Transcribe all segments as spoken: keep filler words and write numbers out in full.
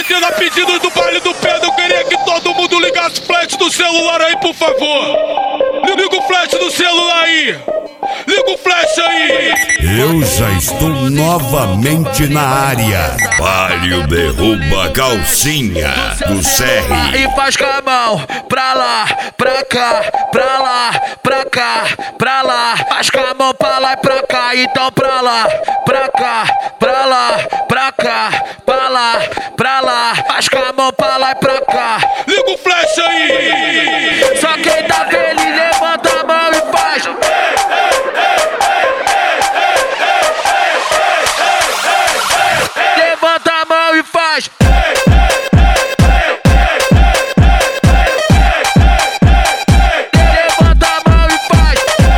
Atendendo a pedidos do baile do Pedro, eu queria que todo mundo ligasse o flash do celular aí, por favor. Liga o flash do celular aí. Liga o flash aí. Eu já estou novamente na área. Palio derruba a calcinha do C R. E faz com a mão pra lá, pra cá, pra lá, pra cá, pra lá. Faz com a mão pra lá e pra cá, então pra lá, pra cá, pra lá, pra cá, pra lá, pra lá. Faz com a mão pra lá e pra cá. Liga o flash aí. Só quem tá feliz levanta a mão e faz. Levanta a mão e faz. Levanta a mão e faz.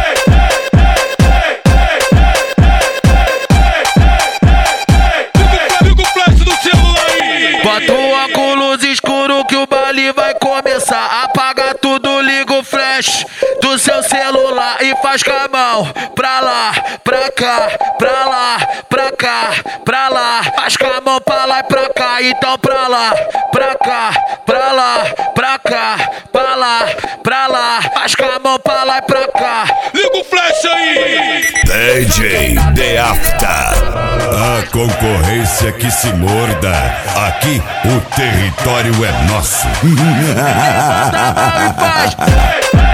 Liga o flash do celular aí. Bota o óculos escuro que o baile vai começar. Apaga tudo, liga o flash do seu celular e faz com a mão pra lá, pra cá, pra lá, pra cá, pra lá. Faz com a mão pra lá e pra cá, então pra lá, pra cá, pra lá, pra cá, pra lá, pra lá. Faz com a mão pra lá e pra cá. Liga o flash aí. D J The After. A concorrência que se morda. Aqui o território é nosso. Levanta a mão e faz.